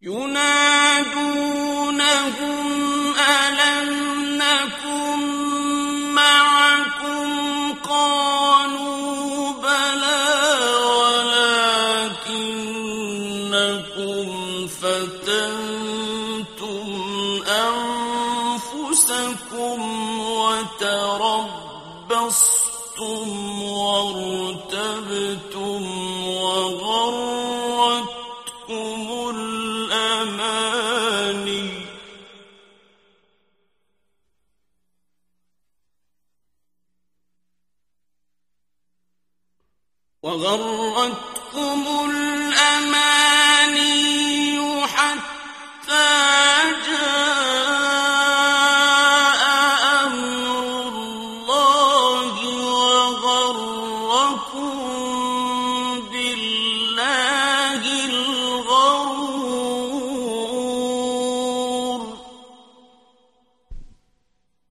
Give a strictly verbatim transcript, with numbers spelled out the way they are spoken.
ينادونهم ألم نكن معكم قالوا بلى ولكنكم فتنتم أنفسكم وتربصتم وارتبتم وغرتكم الأماني وغرتكم